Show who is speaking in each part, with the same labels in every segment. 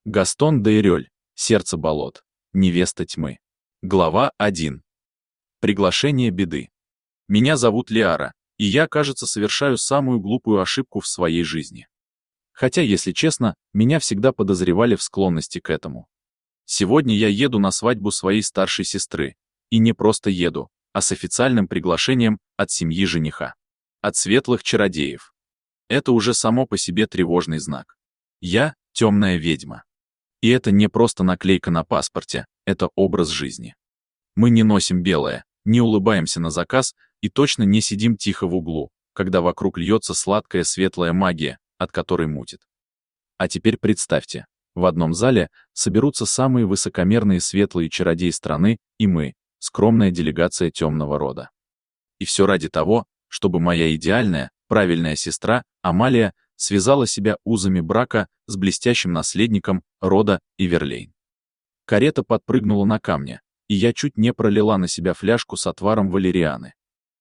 Speaker 1: Гастон де Эрёль. Сердце болот. Невеста тьмы. Глава 1. Приглашение беды. Меня зовут Лиара, и я, кажется, совершаю самую глупую ошибку в своей жизни. Хотя, если честно, меня всегда подозревали в склонности к этому. Сегодня я еду на свадьбу своей старшей сестры. И не просто еду, а с официальным приглашением от семьи жениха. От светлых чародеев. Это уже само по себе тревожный знак. Я — темная ведьма. И это не просто наклейка на паспорте, это образ жизни. Мы не носим белое, не улыбаемся на заказ и точно не сидим тихо в углу, когда вокруг льется сладкая светлая магия, от которой мутит. А теперь представьте, в одном зале соберутся самые высокомерные светлые чародеи страны и мы, скромная делегация темного рода. И все ради того, чтобы моя идеальная, правильная сестра, Амалия, связала себя узами брака с блестящим наследником рода Иверлейн. Карета подпрыгнула на камне, и я чуть не пролила на себя фляжку с отваром валерианы.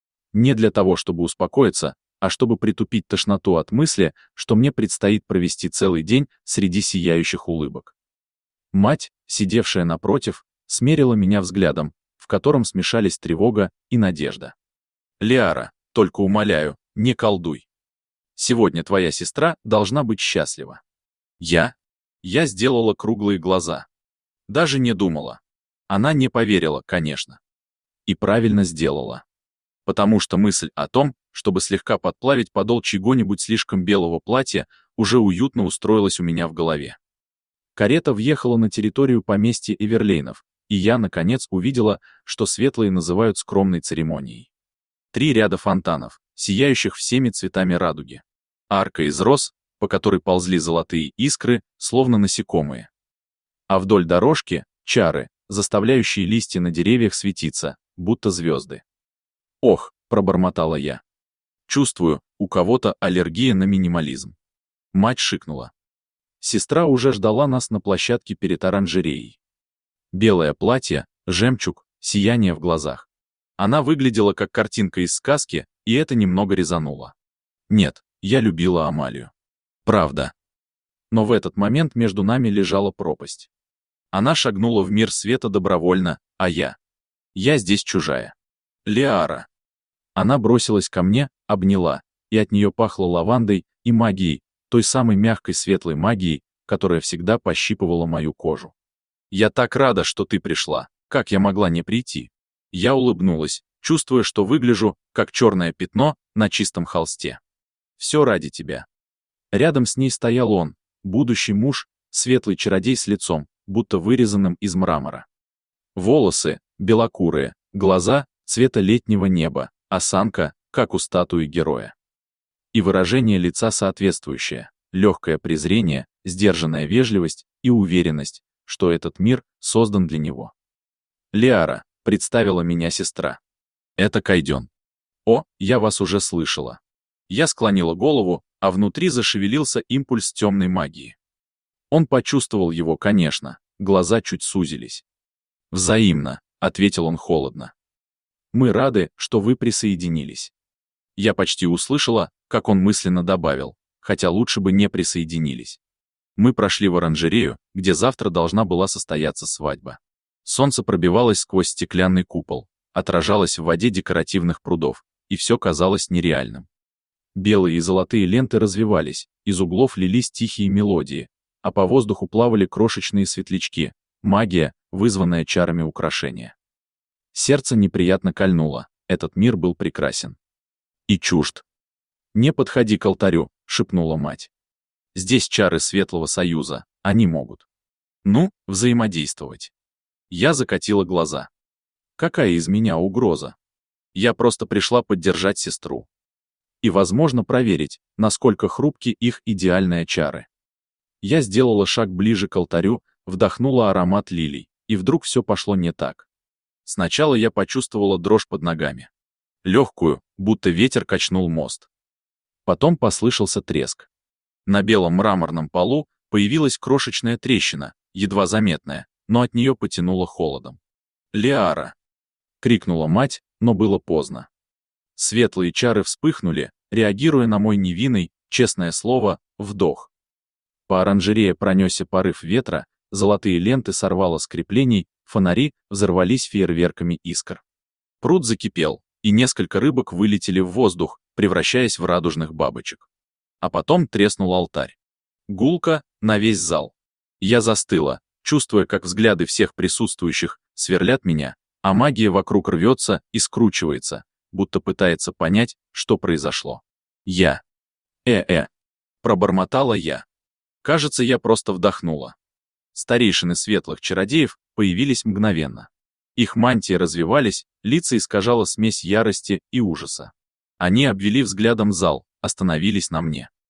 Speaker 1: Не для того, чтобы успокоиться, а чтобы притупить тошноту от мысли, что мне предстоит провести целый день среди сияющих улыбок. Мать, сидевшая напротив, смерила меня взглядом, в котором смешались тревога и надежда. «Лиара, только умоляю, не колдуй. Сегодня твоя сестра должна быть счастлива». Я сделала круглые глаза. Даже не думала. Она не поверила, конечно. И правильно сделала. Потому что мысль о том, чтобы слегка подплавить подол чьего-нибудь слишком белого платья, уже уютно устроилась у меня в голове. Карета въехала на территорию поместья Иверлейнов, и я, наконец, увидела, что светлые называют скромной церемонией. 3 ряда фонтанов, сияющих всеми цветами радуги. Арка из роз, по которой ползли золотые искры, словно насекомые. А вдоль дорожки — чары, заставляющие листья на деревьях светиться, будто звезды. «Ох», — пробормотала я. «Чувствую, у кого-то аллергия на минимализм». Мать шикнула. Сестра уже ждала нас на площадке перед оранжереей. Белое платье, жемчуг, сияние в глазах. Она выглядела как картинка из сказки, и это немного резануло. Нет, я любила Амалию. Правда. Но в этот момент между нами лежала пропасть. Она шагнула в мир света добровольно, а я здесь чужая. Лиара. Она бросилась ко мне, обняла, и от нее пахло лавандой и магией, той самой мягкой светлой магией, которая всегда пощипывала мою кожу. «Я так рада, что ты пришла. Как я могла не прийти?» Я улыбнулась, чувствуя, что выгляжу, как черное пятно на чистом холсте. «Все ради тебя». Рядом с ней стоял он, будущий муж, светлый чародей с лицом, будто вырезанным из мрамора. Волосы белокурые, глаза цвета летнего неба, осанка, как у статуи героя. И выражение лица соответствующее, легкое презрение, сдержанная вежливость и уверенность, что этот мир создан для него. «Лиара», — представила меня сестра. «Это Кайден». «О, я вас уже слышала». Я склонила голову, а внутри зашевелился импульс темной магии. Он почувствовал его, конечно, глаза чуть сузились. «Взаимно», — ответил он холодно. «Мы рады, что вы присоединились». Я почти услышала, как он мысленно добавил, хотя лучше бы не присоединились. Мы прошли в оранжерею, где завтра должна была состояться свадьба. Солнце пробивалось сквозь стеклянный купол, отражалось в воде декоративных прудов, и все казалось нереальным. Белые и золотые ленты развивались, из углов лились тихие мелодии, а по воздуху плавали крошечные светлячки, магия, вызванная чарами украшения. Сердце неприятно кольнуло, этот мир был прекрасен. И чужд. «Не подходи к алтарю», — шепнула мать. «Здесь чары Светлого Союза, они могут. Взаимодействовать». Я закатила глаза. Какая из меня угроза? Я просто пришла поддержать сестру. И, возможно, проверить, насколько хрупки их идеальные чары. Я сделала шаг ближе к алтарю, вдохнула аромат лилий, и вдруг все пошло не так. Сначала я почувствовала дрожь под ногами. Легкую, будто ветер качнул мост. Потом послышался треск. На белом мраморном полу появилась крошечная трещина, едва заметная, но от нее потянуло холодом. «Лиара!» — крикнула мать, но было поздно. Светлые чары вспыхнули, реагируя на мой невинный, честное слово, вдох. По оранжерее пронесся порыв ветра, золотые ленты сорвало с креплений, фонари взорвались фейерверками искр. Пруд закипел, и несколько рыбок вылетели в воздух, превращаясь в радужных бабочек. А потом треснул алтарь. Гулко на весь зал. Я застыла, чувствуя, как взгляды всех присутствующих сверлят меня, а магия вокруг рвется и скручивается, будто пытается понять, что произошло. Я. Пробормотала я. Кажется, я просто вдохнула. Старейшины светлых чародеев появились мгновенно. Их мантии развивались, лица искажала смесь ярости и ужаса. Они обвели взглядом зал, остановились на мне.